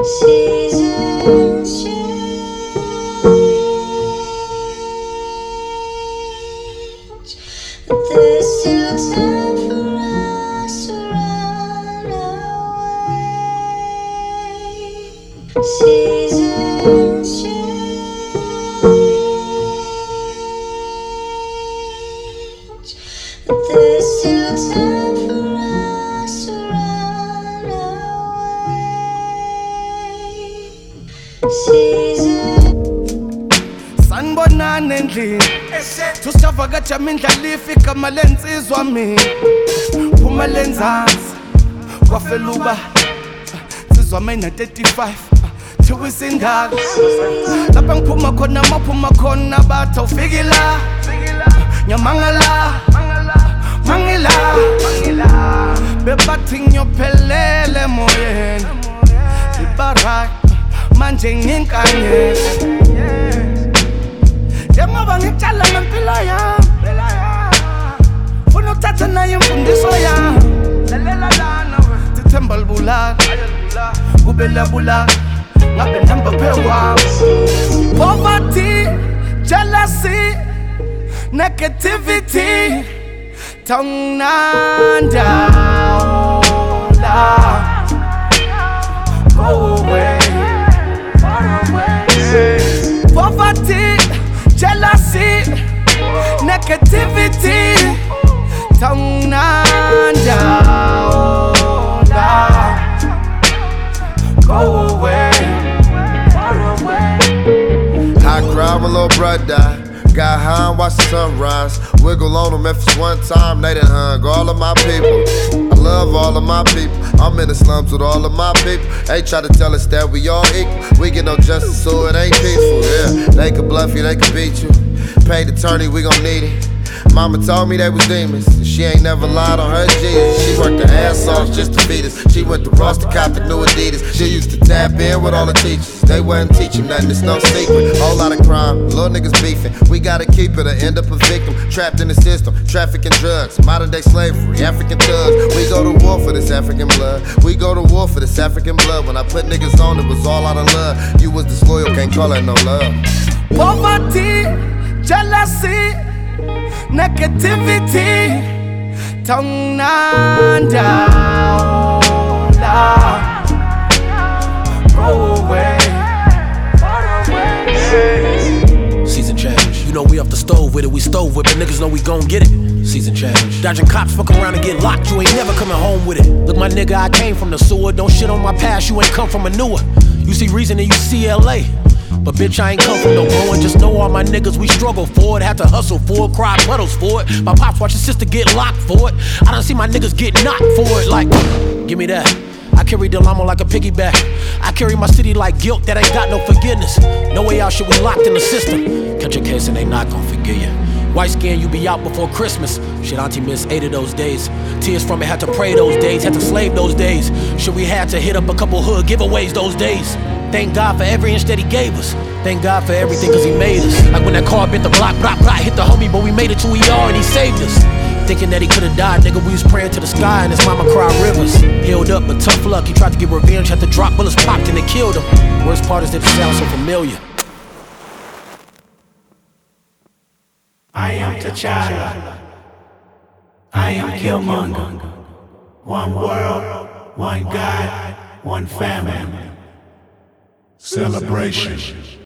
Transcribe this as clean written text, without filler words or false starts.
Seasons change, but there's still time for us to run away. Seasons change, but there's still time for us to run away. Sanibonani endlini tusavakatsha mindlala ifika malensizwa mina phuma lenzansi kwafela uba sizwa mina 35 thiwa isindala lapha ngiphuma khona maphuma khona bathi awufiki la nyamangala mangila bebathi ngiyophelele emoyeni ibarai manje nginkanyela Njengoba ngitshala ngempilo yami funa ukuthatha nayo imfundiso yami lalela lana sithemba libulala kube labulala ngabe nihamba phekwami Poverty, jealousy, negativity Tongnanda go away Poverty, jealousy, negativity Tongnanda go away I cried when little brother died. Got high and watched the sunrise. Wiggle on them if it's one time. They done hung all of my people. I love all of my people. I'm in the slums with all of my people. They try to tell us that we all equal. We get no justice, so it ain't peaceful. Yeah, they can bluff you, they can beat you. Paid attorney, we gon' need it. Mama told me they was demons. She ain't never lied on her Jesus. She worked her ass off just to feed us. She went to Ross to cop the new Adidas. She used to tap in with all the teachers. They wasn't teaching nothing, it's no secret. Whole lot of crime, little niggas beefing. We gotta keep it or end up a victim. Trapped in the system, trafficking drugs, modern day slavery, African thugs. We go to war for this African blood. We go to war for this African blood. When I put niggas on, it was all out of love. You was disloyal, can't call that no love. Poverty, jealousy, negativity Tongnanda go away Season change. You know we off the stove with it, we stove with it. Niggas know we gon' get it. Season change. Dodging cops, fuck around and get locked. You ain't never coming home with it. Look, my nigga, I came from the sewer. Don't shit on my past, you ain't come from a newer. You see reason and you see LA. But bitch, I ain't come from no growing. Just know all my niggas, we struggle for it. Had to hustle for it, cry puddles for it. My pops watch his sister get locked for it. I done see my niggas get knocked for it. Like, give me that. I carry the llama like a piggyback. I carry my city like guilt that ain't got no forgiveness. No way out, shit, we locked in the system. Catch a case and they not gon' forgive you. White skin, you be out before Christmas. Shit, auntie missed 8 of those days. Tears from it, had to pray those days, had to slave those days. Shit, we had to hit up a couple hood giveaways those days. Thank God for every inch that he gave us. Thank God for everything cause he made us. Like when that car bit the block, hit the homie, but we made it to ER and he saved us. Thinking that he could've died, nigga, we was praying to the sky and his mama cried rivers. Healed up, but tough luck, he tried to get revenge, had to drop bullets popped and they killed him. Worst part is that it sounds so familiar. I am T'Challa. I am Killmonger. One world, one God, one family. Celebration.